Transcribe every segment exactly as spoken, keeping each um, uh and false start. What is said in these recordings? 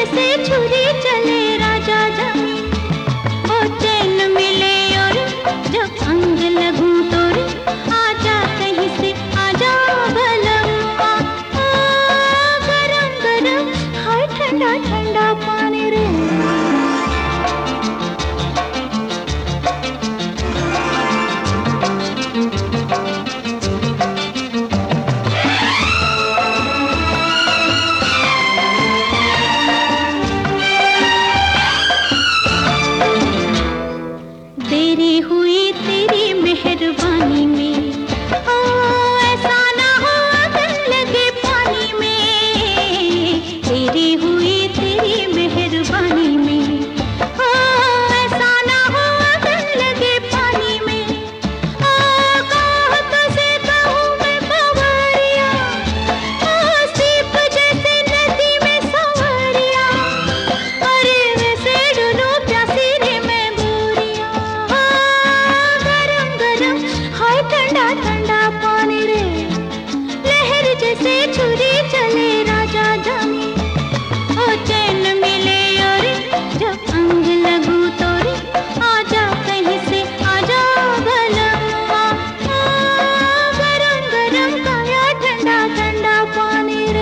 जैसे छुरी चले राजा जामी, ओ चैन मिले और जब अंग लगूं तो रे आजा कहीं से आजा भलम्मा। गरम गरम हाय ठंडा ठंडा पानी रे। देरी हुई तेरी मेहरबानी में, ओ ऐसा ना हो अगन लगे पानी में। देरी हुई तेरी मेहरबानी में, ओ ऐसा ना हो अगन लगे पानी में। ओ कहत से कहूँ मैं बवरिया, ओ सीप जैसे नदी में संवरिया। अरे वैसे डूबूं प्यासी रे मैं गोरिया। हाय ठंडा ठंडा पानी रे, लहर जैसे छुरी चले राजा जामी, ओ चैन मिले और जब अंग लगूं तो रे आजा कहीं से आजा भलम्मा। गरम गरम काया ठंडा ठंडा पानी रे।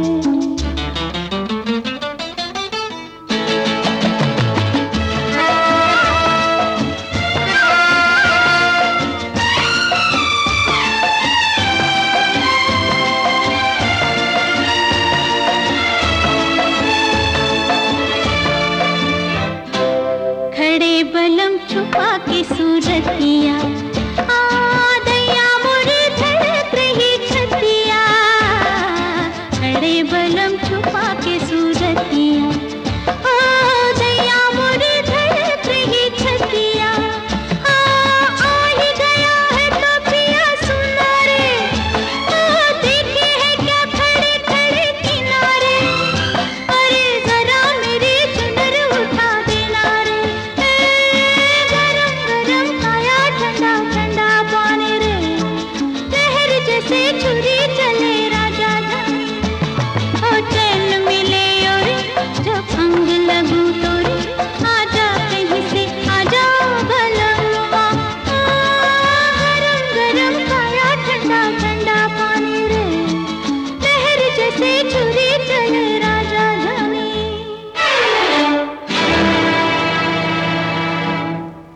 खड़े बलम छुपा के सूरतिया, आ दैया मोरी धड़क रही छतिया। खड़े बलम छुपा के सूरतिया,